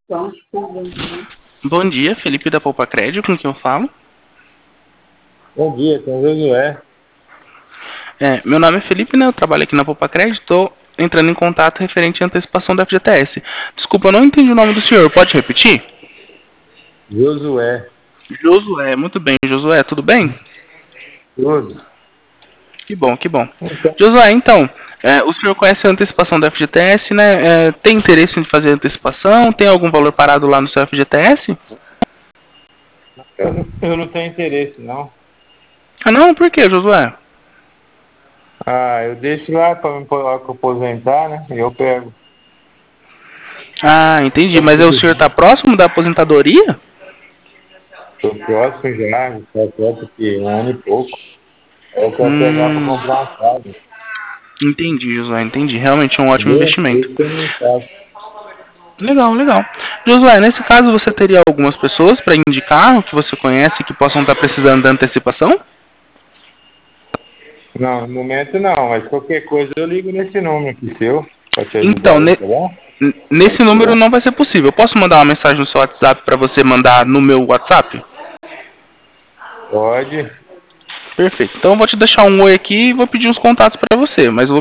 Bom dia, Felipe da Poupa Crédito, com quem eu falo? Bom dia, com o Josué. Meu nome é Felipe, né? Eu trabalho aqui na Poupa Crédito, estou entrando em contato referente à antecipação da FGTS. Desculpa, eu não entendi o nome do senhor, pode repetir? Josué. Josué, muito bem, Josué, tudo bem? Tudo. Que bom, que bom. Então, Josué, então, o senhor conhece a antecipação da FGTS, né? Tem interesse em fazer antecipação? Tem algum valor parado lá no seu FGTS? eu não tenho interesse, não. Ah, não? Por quê, Josué? Ah, eu deixo lá para me aposentar, né? E eu pego. Ah, entendi, Tá mas o tudo senhor está bem. próximo da aposentadoria? Tô próximo já, tá próximo que um ano e pouco. Eu quero pegar para Hum, comprar uma casa. entendi, Josué, entendi. Realmente é um ótimo Entendeu? investimento. Isso que eu não faço. Legal, legal. Josué, nesse caso você teria algumas pessoas para indicar que você conhece que possam estar precisando da antecipação? Não, no momento não, mas qualquer coisa eu ligo nesse número aqui seu, para te ajudar Então, aí, tá bom? nesse número não vai ser possível. Eu posso mandar uma mensagem no seu WhatsApp para você mandar no meu WhatsApp? Pode. Perfeito. Então eu vou te deixar um oi aqui e vou pedir uns contatos para você, mas eu vou